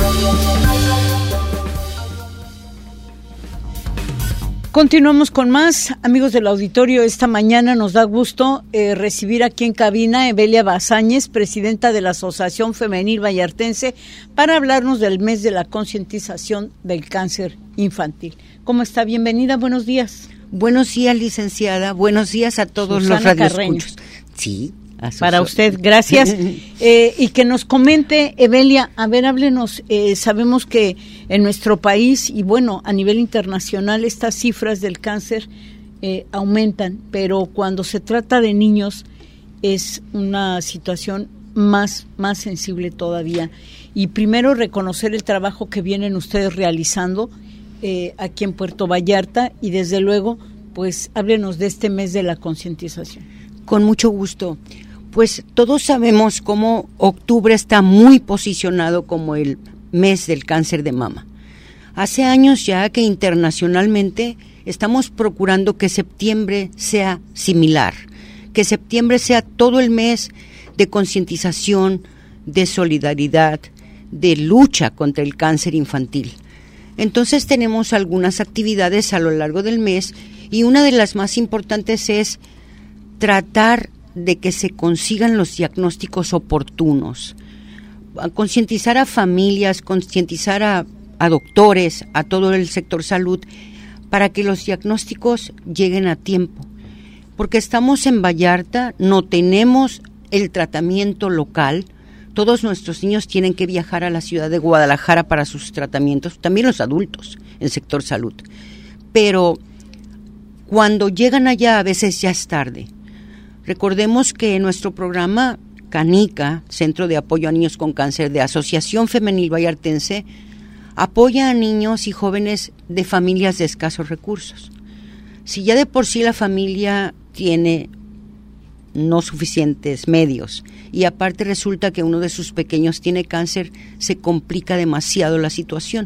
Speaker 3: Continuamos con más, amigos del auditorio. Esta mañana nos da gusto eh, recibir aquí en cabina a Evelia Bazáñez, presidenta de la Asociación Femenil Vallartense, para hablarnos del mes de la concientización del cáncer infantil. ¿Cómo está? Bienvenida, buenos días.
Speaker 20: Buenos días, licenciada. Buenos días a todos
Speaker 3: Susana
Speaker 20: los radioescuchos. Sí.
Speaker 3: Para usted, gracias. Eh, y que nos comente, Evelia, a ver, háblenos, eh, sabemos que en nuestro país y bueno, a nivel internacional estas cifras del cáncer eh, aumentan, pero cuando se trata de niños es una situación más, más sensible todavía. Y primero reconocer el trabajo que vienen ustedes realizando eh, aquí en Puerto Vallarta y desde luego, pues háblenos de este mes de la concientización.
Speaker 20: Con mucho gusto. Pues todos sabemos cómo octubre está muy posicionado como el mes del cáncer de mama. Hace años ya que internacionalmente estamos procurando que septiembre sea similar, que septiembre sea todo el mes de concientización, de solidaridad, de lucha contra el cáncer infantil. Entonces tenemos algunas actividades a lo largo del mes y una de las más importantes es tratar de que se consigan los diagnósticos oportunos, concientizar a familias, concientizar a, a doctores, a todo el sector salud, para que los diagnósticos lleguen a tiempo. Porque estamos en Vallarta, no tenemos el tratamiento local, todos nuestros niños tienen que viajar a la ciudad de Guadalajara para sus tratamientos, también los adultos en sector salud. Pero cuando llegan allá a veces ya es tarde. Recordemos que nuestro programa CANICA, Centro de Apoyo a Niños con Cáncer de Asociación Femenil Vallartense, apoya a niños y jóvenes de familias de escasos recursos. Si ya de por sí la familia tiene no suficientes medios y aparte resulta que uno de sus pequeños tiene cáncer, se complica demasiado la situación.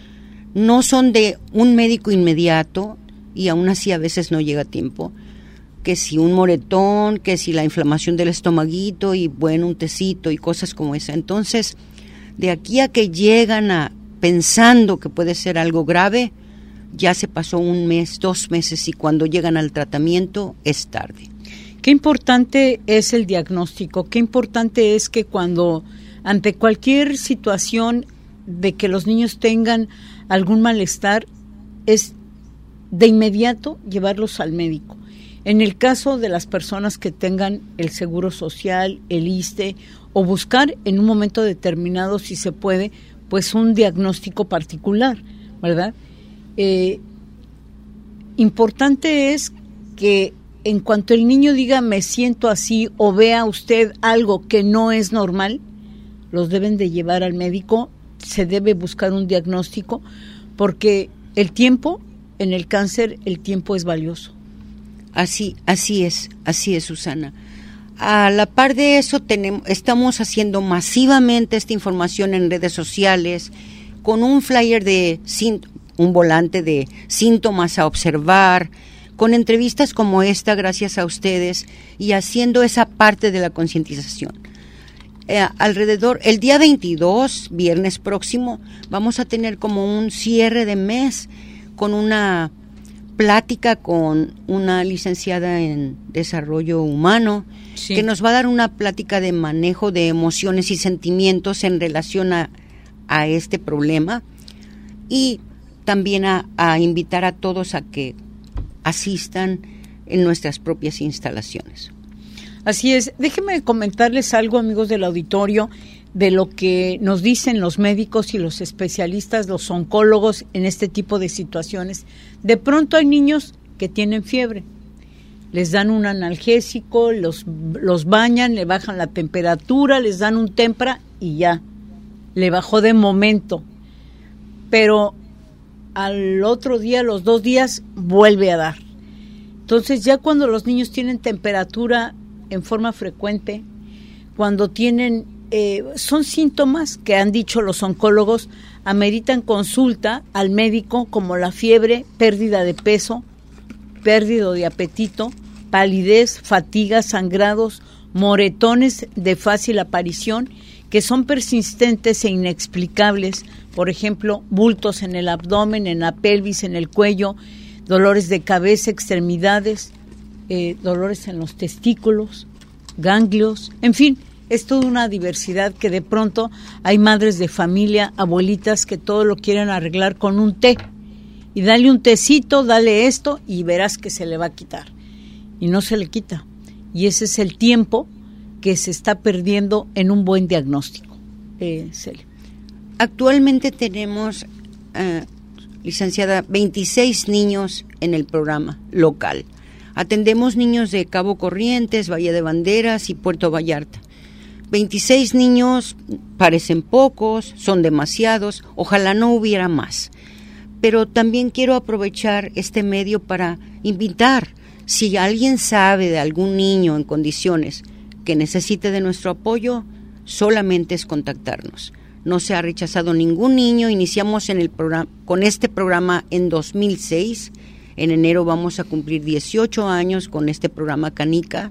Speaker 20: No son de un médico inmediato y aún así a veces no llega a tiempo. Que si un moretón, que si la inflamación del estomaguito y bueno, un tecito y cosas como esa. Entonces, de aquí a que llegan a pensando que puede ser algo grave, ya se pasó un mes, dos meses y cuando llegan al tratamiento es tarde.
Speaker 3: Qué importante es el diagnóstico, qué importante es que cuando ante cualquier situación de que los niños tengan algún malestar, es de inmediato llevarlos al médico. En el caso de las personas que tengan el Seguro Social, el ISSSTE, o buscar en un momento determinado, si se puede, pues un diagnóstico particular, ¿verdad? Eh, importante es que en cuanto el niño diga me siento así o vea usted algo que no es normal, los deben de llevar al médico, se debe buscar un diagnóstico, porque el tiempo, en el cáncer, el tiempo es valioso.
Speaker 20: Así, así es, así es, Susana. A la par de eso, tenemos, estamos haciendo masivamente esta información en redes sociales, con un flyer de, un volante de síntomas a observar, con entrevistas como esta, gracias a ustedes, y haciendo esa parte de la concientización. Eh, alrededor, el día veintidós, viernes próximo, vamos a tener como un cierre de mes con una plática con una licenciada en desarrollo humano, sí, que nos va a dar una plática de manejo de emociones y sentimientos en relación a, a este problema, y también a, a invitar a todos a que asistan en nuestras propias instalaciones.
Speaker 3: Así es. Déjenme comentarles algo, amigos del auditorio, de lo que nos dicen los médicos y los especialistas, los oncólogos en este tipo de situaciones. De pronto hay niños que tienen fiebre, les dan un analgésico, los, los bañan, le bajan la temperatura, les dan un Tempra y ya, le bajó de momento. Pero al otro día, los dos días, vuelve a dar. Entonces ya cuando los niños tienen temperatura en forma frecuente, cuando tienen, eh, son síntomas que han dicho los oncólogos, ameritan consulta al médico, como la fiebre, pérdida de peso, pérdida de apetito, palidez, fatiga, sangrados, moretones de fácil aparición, que son persistentes e inexplicables, por ejemplo, bultos en el abdomen, en la pelvis, en el cuello, dolores de cabeza, extremidades, eh, dolores en los testículos, ganglios, en fin, es toda una diversidad que de pronto hay madres de familia, abuelitas que todo lo quieren arreglar con un té, y dale un tecito, dale esto y verás que se le va a quitar, y no se le quita, y ese es el tiempo que se está perdiendo en un buen diagnóstico. Eh, Celia.
Speaker 20: Actualmente tenemos, uh, licenciada, veintiséis niños en el programa local. Atendemos niños de Cabo Corrientes, Bahía de Banderas y Puerto Vallarta. veintiséis niños parecen pocos, son demasiados, ojalá no hubiera más. Pero también quiero aprovechar este medio para invitar, si alguien sabe de algún niño en condiciones que necesite de nuestro apoyo, solamente es contactarnos. No se ha rechazado ningún niño. Iniciamos en el programa, con este programa en dos mil seis. En enero vamos a cumplir dieciocho años con este programa Canica,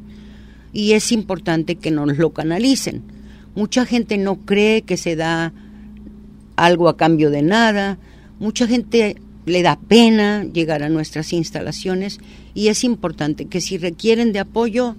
Speaker 20: y es importante que nos lo canalicen. Mucha gente no cree que se da algo a cambio de nada. Mucha gente le da pena llegar a nuestras instalaciones, y es importante que si requieren de apoyo,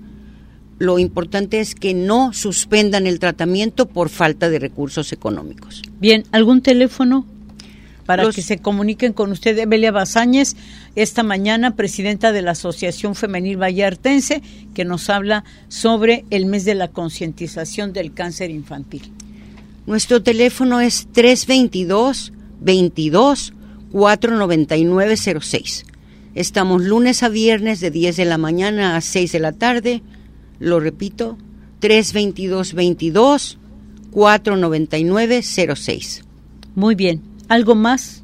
Speaker 20: lo importante es que no suspendan el tratamiento por falta de recursos económicos.
Speaker 3: Bien, ¿algún teléfono para
Speaker 20: Los,
Speaker 3: que se comuniquen con usted? Evelia Bazáñez, esta mañana presidenta de la Asociación Femenil Vallartense, que nos habla sobre el mes de la concientización del cáncer infantil.
Speaker 20: Nuestro teléfono es tres veintidós, veintidós, cuatrocientos noventa y nueve cero seis. Estamos lunes a viernes de diez de la mañana a seis de la tarde. Lo repito, tres veintidós, veintidós, cuatrocientos noventa y nueve cero seis.
Speaker 3: Muy bien. ¿Algo más?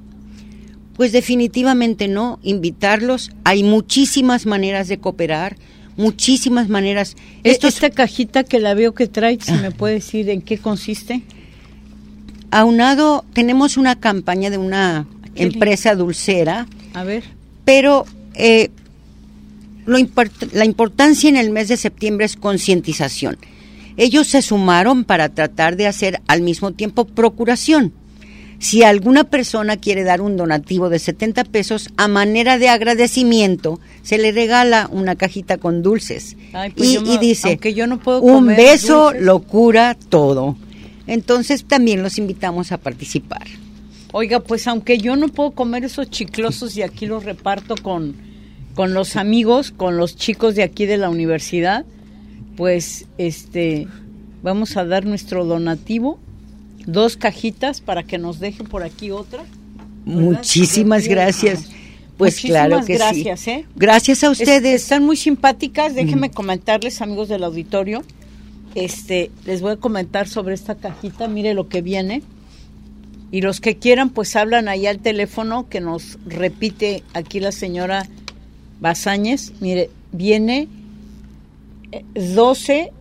Speaker 20: Pues definitivamente no, invitarlos. Hay muchísimas maneras de cooperar, muchísimas maneras.
Speaker 3: Estos... Esta cajita que la veo que trae, si me puede decir en qué consiste.
Speaker 20: Aunado, tenemos una campaña de una empresa dulcera.
Speaker 3: A ver.
Speaker 20: Pero eh, lo import- la importancia en el mes de septiembre es concientización. Ellos se sumaron para tratar de hacer al mismo tiempo procuración. Si alguna persona quiere dar un donativo de setenta pesos, a manera de agradecimiento, se le regala una cajita con dulces.
Speaker 3: Ay, pues
Speaker 20: y,
Speaker 3: yo no,
Speaker 20: y dice,
Speaker 3: aunque yo no puedo
Speaker 20: un
Speaker 3: comer
Speaker 20: beso
Speaker 3: dulces,
Speaker 20: lo cura todo. Entonces también los invitamos a participar.
Speaker 3: Oiga, pues aunque yo no puedo comer esos chiclosos y aquí los reparto con, con los amigos, con los chicos de aquí de la universidad, pues este vamos a dar nuestro donativo. Dos cajitas para que nos deje por aquí otra.
Speaker 20: Muchísimas gracias. Pues
Speaker 3: Muchísimas
Speaker 20: claro que
Speaker 3: gracias,
Speaker 20: sí.
Speaker 3: ¿eh?
Speaker 20: Gracias a ustedes.
Speaker 3: Es, están muy simpáticas. Déjenme mm. comentarles, amigos del auditorio, este, les voy a comentar sobre esta cajita, mire lo que viene. Y los que quieran, pues hablan ahí al teléfono que nos repite aquí la señora Bazáñez. Mire, viene doce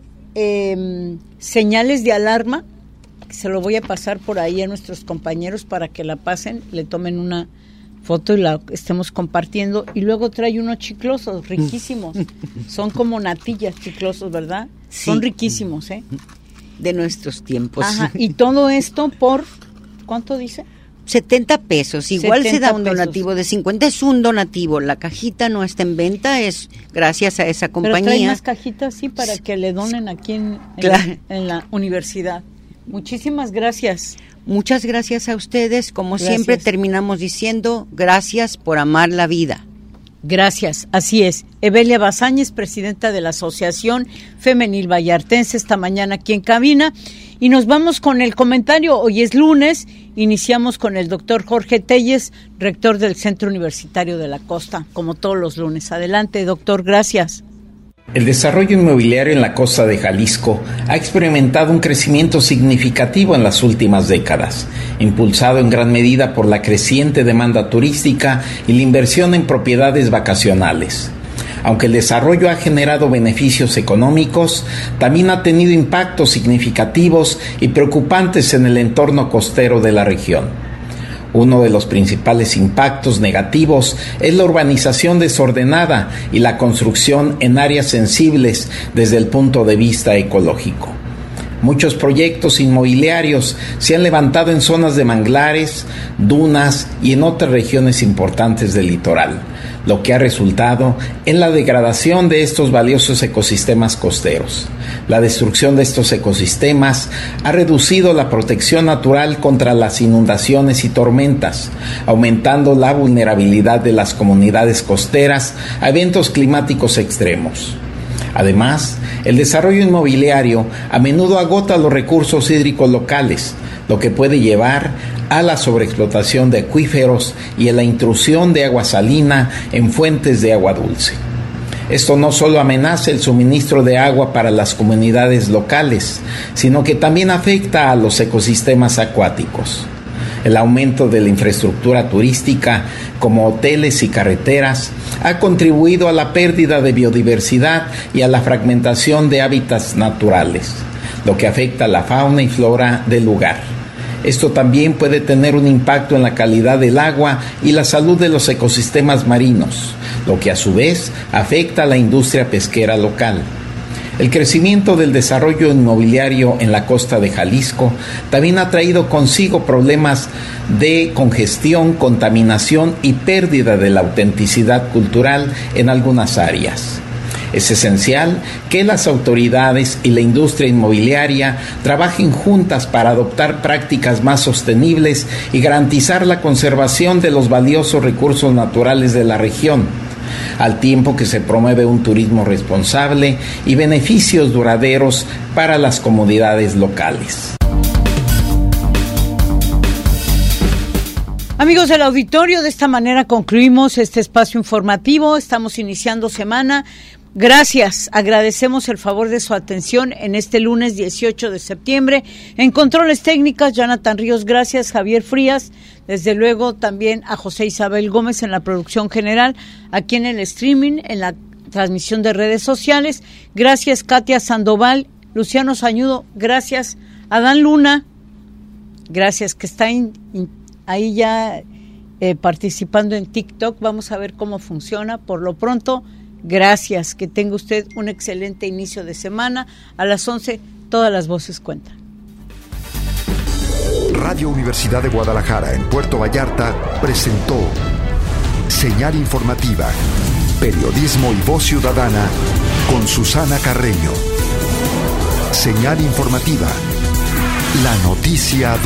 Speaker 3: eh, señales de alarma. Se lo voy a pasar por ahí a nuestros compañeros para que la pasen, le tomen una foto y la estemos compartiendo. Y luego trae unos chiclosos riquísimos. Son como natillas chiclosos, ¿verdad? Sí. Son riquísimos, ¿eh?
Speaker 20: De nuestros tiempos.
Speaker 3: Ajá, y todo esto por... ¿Cuánto dice?
Speaker 20: setenta pesos. Igual se da un
Speaker 3: pesos.
Speaker 20: donativo de cincuenta. Es un donativo. La cajita no está en venta. Es gracias a esa compañía.
Speaker 3: Pero trae más cajitas, sí, para que le donen aquí en, en,
Speaker 20: claro.
Speaker 3: en la universidad. Muchísimas gracias.
Speaker 20: Muchas gracias a ustedes. Como
Speaker 3: Gracias.
Speaker 20: siempre terminamos diciendo, gracias por amar la vida.
Speaker 3: Gracias, así es. Evelia Bazáñez, presidenta de la Asociación Femenil Vallartense, esta mañana aquí en cabina. Y nos vamos con el comentario. Hoy es lunes, iniciamos con el doctor Jorge Telles, rector del Centro Universitario de la Costa, como todos los lunes. Adelante, doctor, gracias.
Speaker 21: El desarrollo inmobiliario en la costa de Jalisco ha experimentado un crecimiento significativo en las últimas décadas, impulsado en gran medida por la creciente demanda turística y la inversión en propiedades vacacionales. Aunque el desarrollo ha generado beneficios económicos, también ha tenido impactos significativos y preocupantes en el entorno costero de la región. Uno de los principales impactos negativos es la urbanización desordenada y la construcción en áreas sensibles desde el punto de vista ecológico. Muchos proyectos inmobiliarios se han levantado en zonas de manglares, dunas y en otras regiones importantes del litoral, lo que ha resultado en la degradación de estos valiosos ecosistemas costeros. La destrucción de estos ecosistemas ha reducido la protección natural contra las inundaciones y tormentas, aumentando la vulnerabilidad de las comunidades costeras a eventos climáticos extremos. Además, el desarrollo inmobiliario a menudo agota los recursos hídricos locales, lo que puede llevar a la sobreexplotación de acuíferos y a la intrusión de agua salina en fuentes de agua dulce. Esto no solo amenaza el suministro de agua para las comunidades locales, sino que también afecta a los ecosistemas acuáticos. El aumento de la infraestructura turística, como hoteles y carreteras, ha contribuido a la pérdida de biodiversidad y a la fragmentación de hábitats naturales, lo que afecta a la fauna y flora del lugar. Esto también puede tener un impacto en la calidad del agua y la salud de los ecosistemas marinos, lo que a su vez afecta a la industria pesquera local. El crecimiento del desarrollo inmobiliario en la costa de Jalisco también ha traído consigo problemas de congestión, contaminación y pérdida de la autenticidad cultural en algunas áreas. Es esencial que las autoridades y la industria inmobiliaria trabajen juntas para adoptar prácticas más sostenibles y garantizar la conservación de los valiosos recursos naturales de la región, al tiempo que se promueve un turismo responsable y beneficios duraderos para las comunidades locales.
Speaker 3: Amigos del auditorio, de esta manera concluimos este espacio informativo. Estamos iniciando semana. Gracias, agradecemos el favor de su atención en este lunes dieciocho de septiembre. En controles técnicas, Jonathan Ríos, gracias, Javier Frías, desde luego también a José Isabel Gómez en la producción general, aquí en el streaming, en la transmisión de redes sociales. Gracias, Katia Sandoval, Luciano Sañudo, gracias, Adán Luna, gracias, que está in, in, ahí ya eh, participando en TikTok. Vamos a ver cómo funciona. Por lo pronto, gracias, que tenga usted un excelente inicio de semana. A las once, todas las voces cuentan.
Speaker 2: Radio Universidad de Guadalajara en Puerto Vallarta presentó Señal Informativa, Periodismo y Voz Ciudadana con Susana Carreño. Señal Informativa, la noticia